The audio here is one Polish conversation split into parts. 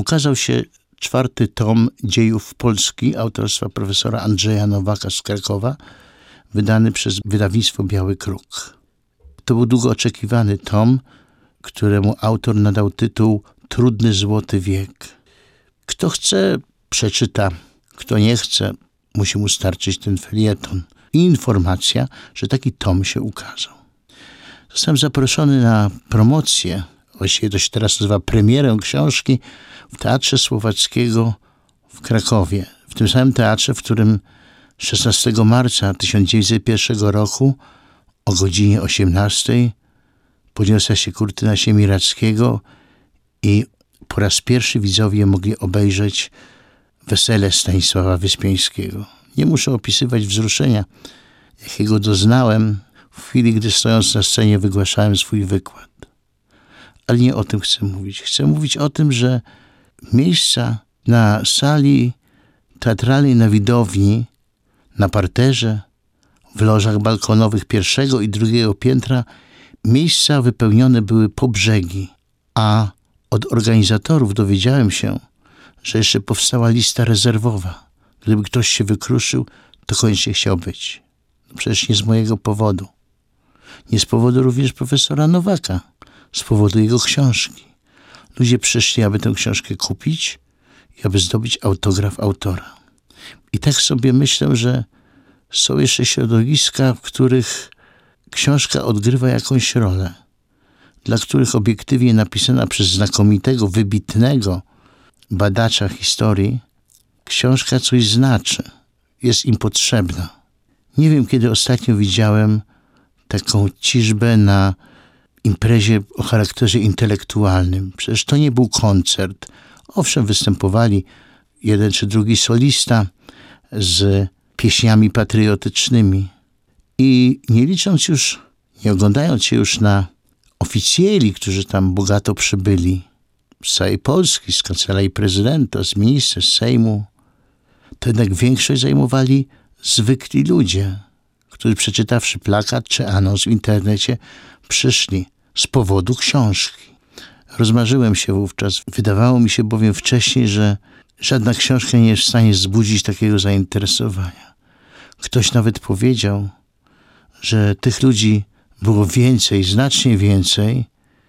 ukazał się 4. tom dziejów Polski autorstwa profesora Andrzeja Nowaka z Krakowa, wydany przez wydawnictwo Biały Kruk. To był długo oczekiwany tom, któremu autor nadał tytuł Trudny Złoty Wiek. Kto chce, przeczyta. Kto nie chce, musi mu starczyć ten felieton. I informacja, że taki tom się ukazał. Zostałem zaproszony na promocję, właściwie to się teraz nazywa premierę książki, w Teatrze Słowackiego w Krakowie. W tym samym teatrze, w którym 16 marca 1901 roku o godzinie 18 podniosła się kurtyna Siemiradzkiego i po raz pierwszy widzowie mogli obejrzeć wesele Stanisława Wyspiańskiego. Nie muszę opisywać wzruszenia, jakiego doznałem w chwili, gdy stojąc na scenie wygłaszałem swój wykład. Ale nie o tym chcę mówić. Chcę mówić o tym, że miejsca na sali teatralnej na widowni, na parterze, w lożach balkonowych 1. i 2. piętra miejsca wypełnione były po brzegi, a od organizatorów dowiedziałem się, że jeszcze powstała lista rezerwowa. Gdyby ktoś się wykruszył, to koniecznie chciał być. Przecież nie z mojego powodu. Nie z powodu również profesora Nowaka, z powodu jego książki. Ludzie przyszli, aby tę książkę kupić i aby zdobyć autograf autora. I tak sobie myślę, że są jeszcze środowiska, w których książka odgrywa jakąś rolę, dla których obiektywnie napisana przez znakomitego, wybitnego badacza historii, książka coś znaczy, jest im potrzebna. Nie wiem, kiedy ostatnio widziałem taką ciżbę na imprezie o charakterze intelektualnym. Przecież to nie był koncert. Owszem, występowali jeden czy drugi solista z pieśniami patriotycznymi. I nie oglądając się już na oficjeli, którzy tam bogato przybyli, z całej Polski, z Kancelarii Prezydenta, z ministerstw, z Sejmu, to jednak większość zajmowali zwykli ludzie, którzy przeczytawszy plakat czy anons w internecie przyszli z powodu książki. Rozmarzyłem się wówczas. Wydawało mi się bowiem wcześniej, że żadna książka nie jest w stanie wzbudzić takiego zainteresowania. Ktoś nawet powiedział, że tych ludzi było więcej, znacznie więcej,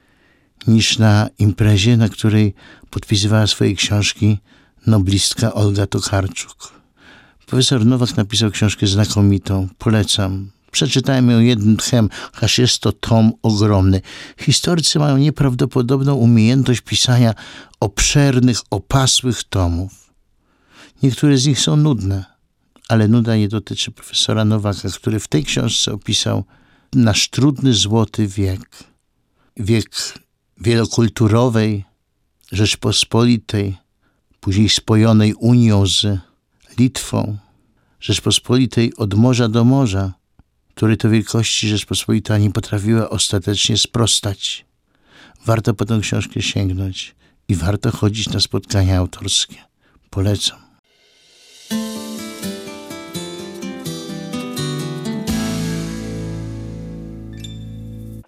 niż na imprezie, na której podpisywała swoje książki noblistka Olga Tokarczuk. Profesor Nowak napisał książkę znakomitą, polecam. Przeczytałem ją jednym tchem, aż jest to tom ogromny. Historycy mają nieprawdopodobną umiejętność pisania obszernych, opasłych tomów. Niektóre z nich są nudne, ale nuda nie dotyczy profesora Nowaka, który w tej książce opisał nasz trudny złoty wiek. Wiek wielokulturowej Rzeczpospolitej, później spojonej Unią z Litwą, Rzeczpospolitej od morza do morza, której to wielkości Rzeczpospolita nie potrafiła ostatecznie sprostać. Warto po tę książkę sięgnąć i warto chodzić na spotkania autorskie. Polecam.